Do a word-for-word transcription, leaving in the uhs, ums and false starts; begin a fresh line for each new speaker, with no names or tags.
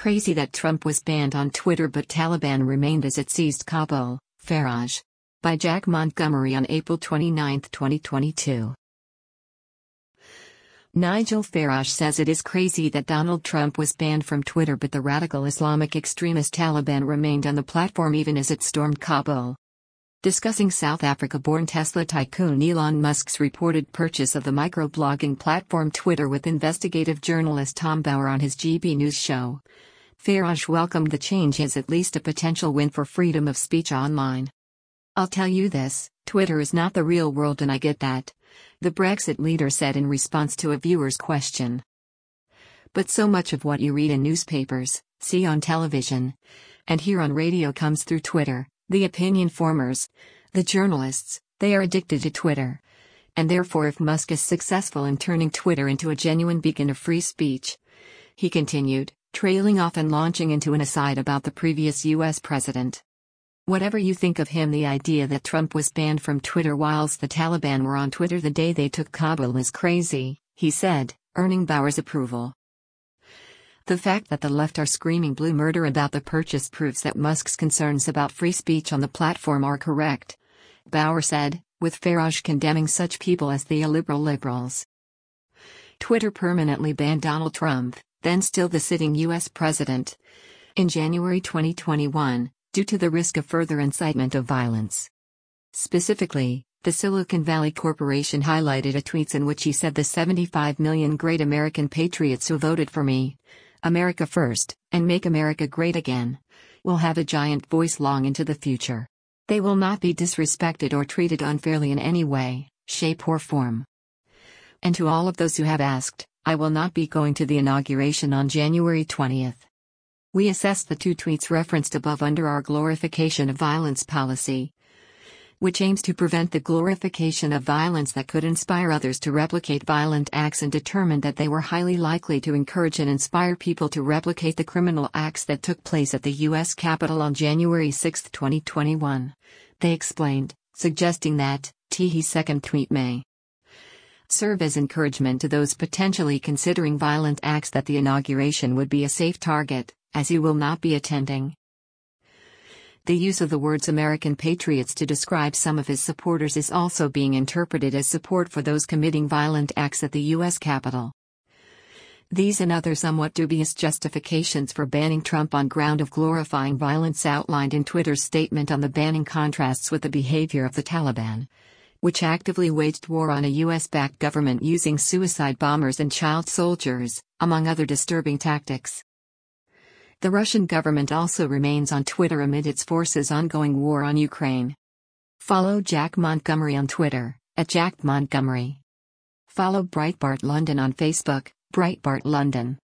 Crazy that Trump was banned on Twitter but Taliban remained as it seized Kabul, Farage. By Jack Montgomery on April twenty-ninth, twenty twenty-two. Nigel Farage says it is crazy that Donald Trump was banned from Twitter but the radical Islamic extremist Taliban remained on the platform even as it stormed Kabul. Discussing South Africa-born Tesla tycoon Elon Musk's reported purchase of the microblogging platform Twitter with investigative journalist Tom Bauer on his G B News show, Farage welcomed the change as at least a potential win for freedom of speech online. "I'll tell you this, Twitter is not the real world and I get that," the Brexit leader said in response to a viewer's question. "But so much of what you read in newspapers, see on television, and hear on radio comes through Twitter. The opinion formers, the journalists, they are addicted to Twitter. And therefore if Musk is successful in turning Twitter into a genuine beacon of free speech," he continued, trailing off and launching into an aside about the previous U S president. "Whatever you think of him, the idea that Trump was banned from Twitter whilst the Taliban were on Twitter the day they took Kabul is crazy," he said, earning Bauer's approval. "The fact that the left are screaming blue murder about the purchase proves that Musk's concerns about free speech on the platform are correct," Bauer said, with Farage condemning such people as the illiberal liberals. Twitter permanently banned Donald Trump, then still the sitting U S president, in January twenty twenty-one, due to the risk of further incitement of violence. Specifically, the Silicon Valley Corporation highlighted a tweet in which he said the seventy-five million great American patriots who voted for me, America first, and make America great again, will have a giant voice long into the future. They will not be disrespected or treated unfairly in any way, shape or form. And to all of those who have asked, I will not be going to the inauguration on January twentieth. We assess the two tweets referenced above under our glorification of violence policy, which aims to prevent the glorification of violence that could inspire others to replicate violent acts, and determined that they were highly likely to encourage and inspire people to replicate the criminal acts that took place at the U S Capitol on January sixth, twenty twenty-one. They explained, suggesting that Teeh's second tweet may serve as encouragement to those potentially considering violent acts that the inauguration would be a safe target, as he will not be attending. The use of the words American patriots to describe some of his supporters is also being interpreted as support for those committing violent acts at the U S Capitol. These and other somewhat dubious justifications for banning Trump on ground of glorifying violence outlined in Twitter's statement on the banning contrasts with the behavior of the Taliban, which actively waged war on a U S-backed government using suicide bombers and child soldiers, among other disturbing tactics. The Russian government also remains on Twitter amid its forces' ongoing war on Ukraine. Follow Jack Montgomery on Twitter, at Jack Montgomery. Follow Breitbart London on Facebook, Breitbart London.